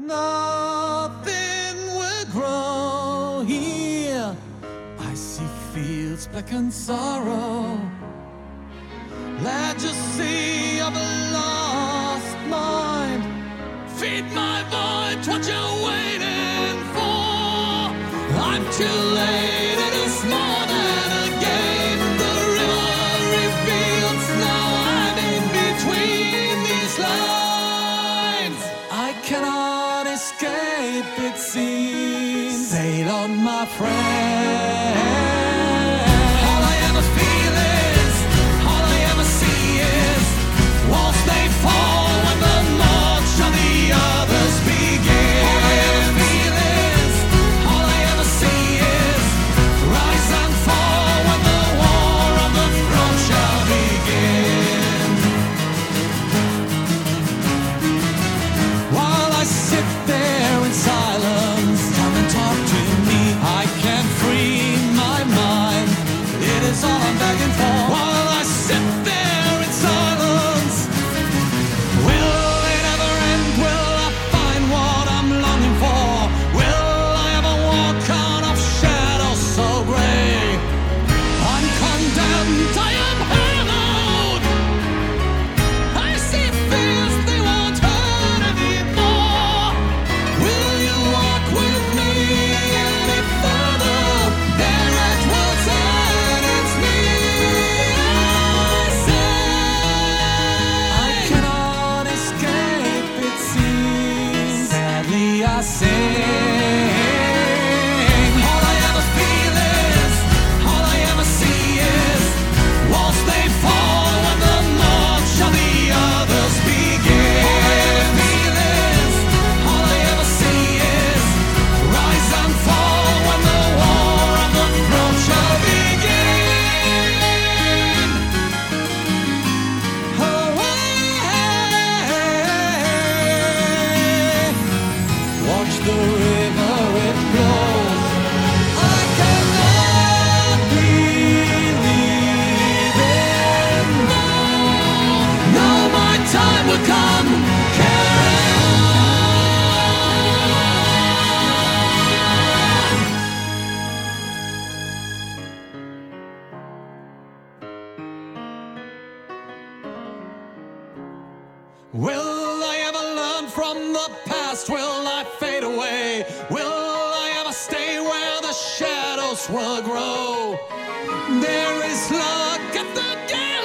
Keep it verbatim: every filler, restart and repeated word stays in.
nothing will grow here. I see fields black and sorrow, legacy of a lost mind. Feed my void, what you're waiting for. I'm too late, it is more than a game. The river reveals now I'm in between these lines. I cannot escape, it seems. Sail on, my friend. All I ever feel is, all I ever see is, walls they fall when the march of the others begin. All I ever feel is, all I ever see is, rise and fall when the war on the throne shall begin. While I sit there in silence, come and talk to me. I can't free my mind, it is all I'm begging for. While I sit there in silence, will it ever end? Will I find what I'm longing for? Will I ever walk out of shadows so gray? I'm condemned, I am hallowed. I see fears they won't hurt anymore. Will you walk with me any further? There at world's end, it's me I say. I cannot escape, it seems. Sadly I sing. All I ever feel is, all I ever see is, walls they fall when the march of the others begin. All I ever feel is, all I ever see is, rise and fall when the war on the throne shall begin. Away. Watch the river, it flows. I cannot believe it now. Now my time will come. Carry on. Will I ever learn from the past? Will I fade away? Will I ever stay where the shadows will grow? There is luck at the gate.